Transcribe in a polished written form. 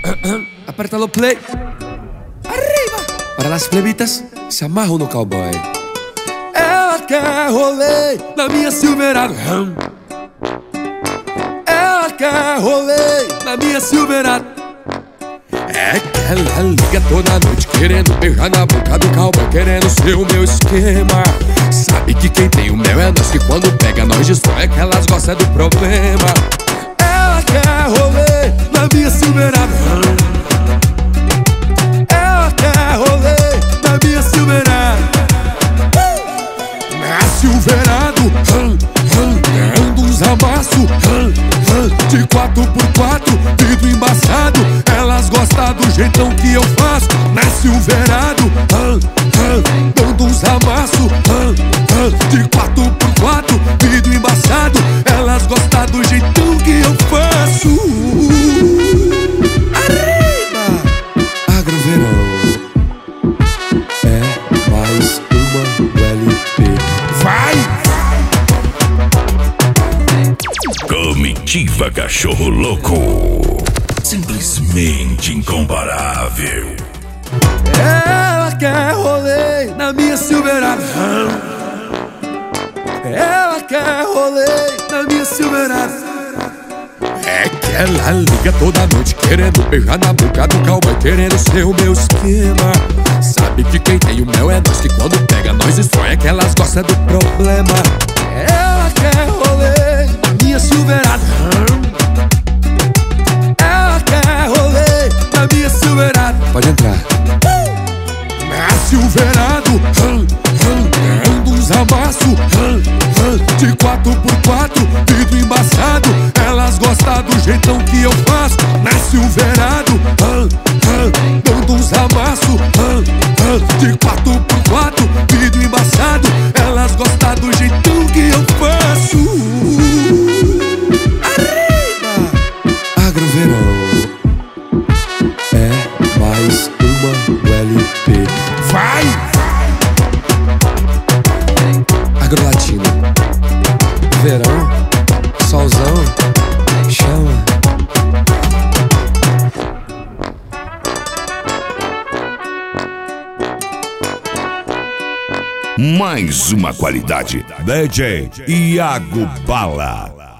Aperta o play. Arriba! Para las plebitas, se amarram no cowboy. Ela quer rolê na minha Silverado. Ela quer rolê na minha Silverado. É que ela liga toda noite querendo beijar na boca do cowboy, querendo ser o meu esquema. Sabe que quem tem o mel é nós, que quando pega nós destrói, é que elas gostam do problema. Ela quer rolê na minha Silverado. Ela quer rolê na minha Silverado. Na Silverado, dando uns amassos de 4x4, vidro embaçado. Elas gostam do jeitão que eu faço. Na Silverado, dando uns amassos de 4x4, vidro embaçado. Elas gostam do jeitão que eu faço. Arriba! Agroverão é mais uma LP. Vai! Comitiva Cachorro Louco, simplesmente incomparável. Ela quer rolê na minha Silverado. Ela quer rolê na minha Silverado. É que ela liga toda noite querendo beijar na boca do cowboy, querendo ser o meu esquema. Sabe que quem tem o mel é nós, que quando pega nós destrói, é que elas gostam do problema. Ela quer rolê na minha Silverado. Ela quer rolê na minha Silverado. Pode entrar. Na Silverado, dando uns amassos de 4x4, vidro embaçado. Elas gostam do jeitão que eu faço. Na Silverado, dando uns amassos de 4x4, vidro embaçado. Elas gostam do jeitão que eu faço. Arriba! Agroverão é mais uma LP. Vai! Agrolatina. Verão, solzão, chama. Mais uma qualidade. DJ Iago Bala.